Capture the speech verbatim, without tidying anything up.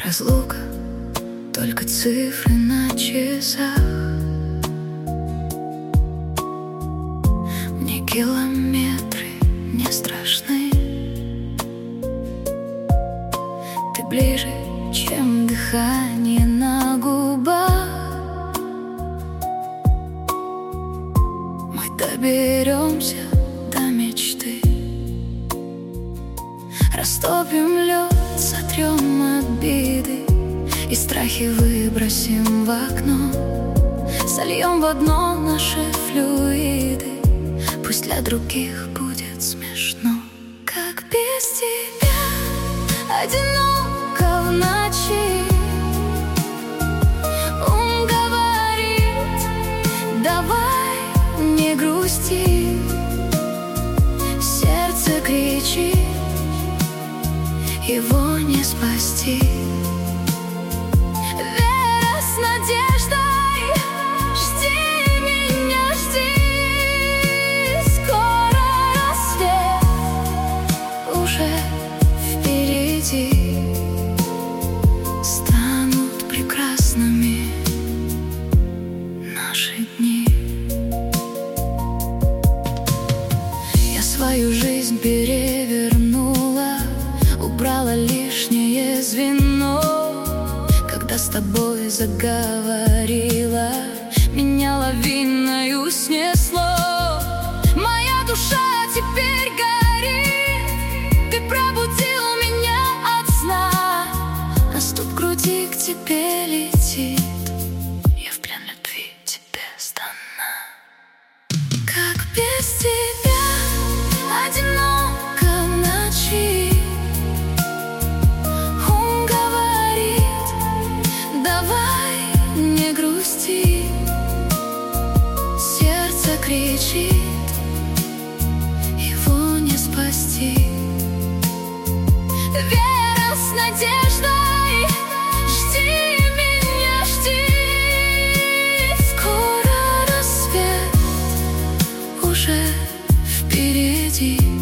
Разлука, только цифры на часах. Мне километры не страшны. Ты ближе, чем дыхание на губах. Мы доберемся до мечты. Растопим лед, сотрем обиды и страхи выбросим в окно. Сольем в одно наши флюиды. Пусть для других будет смешно. Как без тебя одиноко в ночи. Ум говорит: давай не грусти. Сердце кричит: его не спасти. Вера с надеждой, жди меня, жди. Скоро рассвет уже впереди. Станут прекрасными наши дни. Я свою жизнь перевернула, убрала лишнее звено. Когда с тобой заговорила, меня лавиною снесло. Моя душа теперь горит. Ты пробудил меня от сна. А стук в груди к тебе летит. Я в плен любви тебе сдана. Как без тебя одиноко в ночи. Давай не грусти. Сердце кричит: его не спасти. Вера с надеждой, жди меня, жди. Скоро рассвет уже впереди.